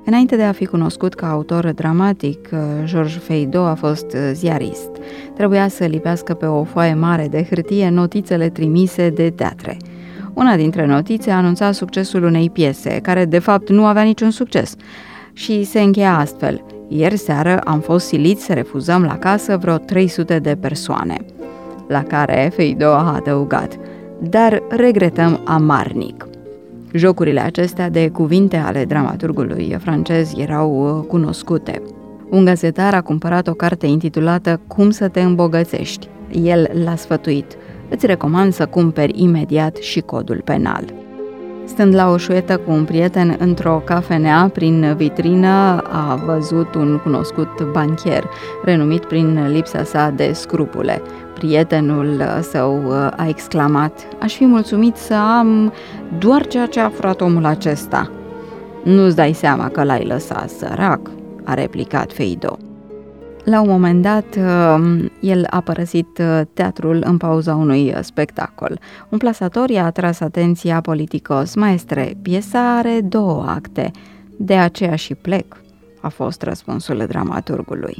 Înainte de a fi cunoscut ca autor dramatic, Georges Feydeau a fost ziarist. Trebuia să lipească pe o foaie mare de hârtie notițele trimise de teatre. Una dintre notițe anunța succesul unei piese, care de fapt nu avea niciun succes, și se încheia astfel: ieri seară am fost siliți să refuzăm la casă vreo 300 de persoane. La care Feydeau a adăugat: dar regretăm amarnic. Jocurile acestea de cuvinte ale dramaturgului francez erau cunoscute. Un gazetar a cumpărat o carte intitulată Cum să te îmbogățești. El l-a sfătuit: îți recomand să cumperi imediat și codul penal. Stând la o șuetă cu un prieten într-o cafenea, prin vitrină a văzut un cunoscut banchier, renumit prin lipsa sa de scrupule. Prietenul său a exclamat: aș fi mulțumit să am doar ceea ce a furat omul acesta. Nu-ți dai seama că l-ai lăsat sărac, a replicat Feydeau. La un moment dat, el a părăsit teatrul în pauza unui spectacol. Un plasator i-a atras atenția politicos: maestre, piesa are 2 acte, de aceea și plec, a fost răspunsul dramaturgului.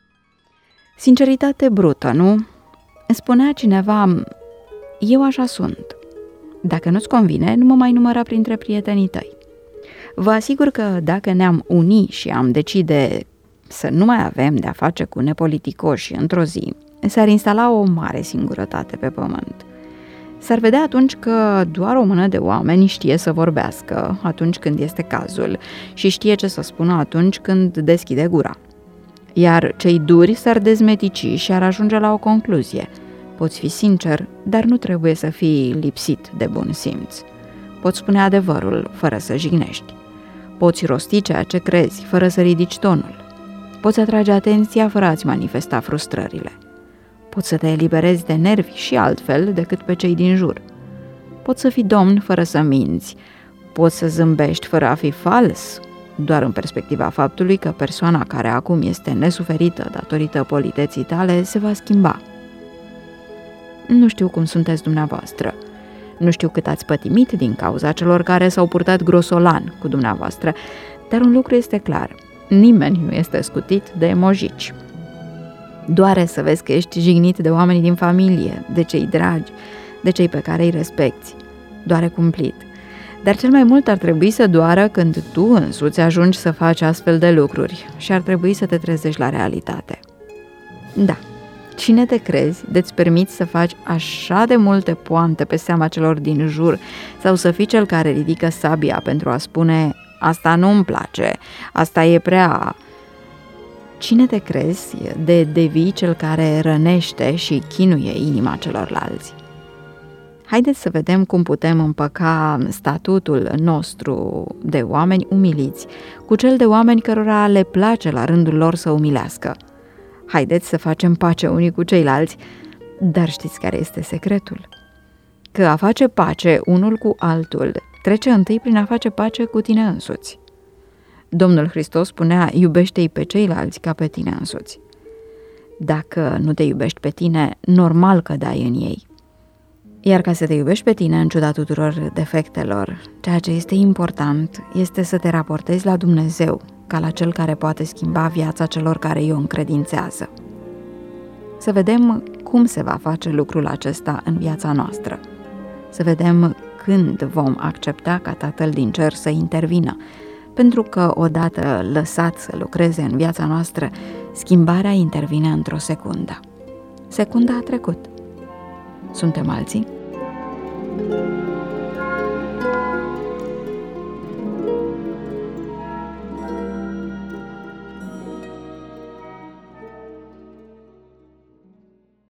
Sinceritate brută, nu? Spunea cineva: eu așa sunt. Dacă nu-ți convine, nu mă mai număra printre prietenii tăi. Vă asigur că dacă ne-am uni și am decide să nu mai avem de-a face cu nepoliticoși într-o zi, s-ar instala o mare singurătate pe pământ. S-ar vedea atunci că doar o mână de oameni știe să vorbească atunci când este cazul și știe ce să spună atunci când deschide gura. Iar cei duri s-ar dezmetici și ar ajunge la o concluzie: poți fi sincer, dar nu trebuie să fii lipsit de bun simț. Poți spune adevărul fără să jignești. Poți rosti ceea ce crezi fără să ridici tonul. Poți atrage atenția fără a-ți manifesta frustrările. Poți să te eliberezi de nervi și altfel decât pe cei din jur. Poți să fii domn fără să minți. Poți să zâmbești fără a fi fals, doar în perspectiva faptului că persoana care acum este nesuferită datorită politeții tale se va schimba. Nu știu cum sunteți dumneavoastră. Nu știu cât ați pătimit din cauza celor care s-au purtat grosolan cu dumneavoastră, dar un lucru este clar: nimeni nu este scutit de mojici. Doare să vezi că ești jignit de oamenii din familie, de cei dragi, de cei pe care îi respecti. Doare cumplit. Dar cel mai mult ar trebui să doară când tu însuți ajungi să faci astfel de lucruri și ar trebui să te trezești la realitate. Da, cine te crezi de-ți permiți să faci așa de multe poante pe seama celor din jur sau să fii cel care ridică sabia pentru a spune: asta nu-mi place, asta e prea... Cine te crezi de devii cel care rănește și chinuie inima celorlalți? Haideți să vedem cum putem împăca statutul nostru de oameni umiliți cu cel de oameni cărora le place la rândul lor să umilească. Haideți să facem pace unii cu ceilalți, dar știți care este secretul? Că a face pace unul cu altul trece întâi prin a face pace cu tine însuți. Domnul Hristos spunea: iubește-i pe ceilalți ca pe tine însuți. Dacă nu te iubești pe tine, normal că dai în ei. Iar ca să te iubești pe tine în ciuda tuturor defectelor, ceea ce este important este să te raportezi la Dumnezeu ca la Cel care poate schimba viața celor care i-o încredințează. Să vedem cum se va face lucrul acesta în viața noastră. Să vedem când vom accepta ca Tatăl din cer să intervină, pentru că odată lăsat să lucreze în viața noastră, schimbarea intervine într-o secundă. Secunda a trecut. Suntem alții?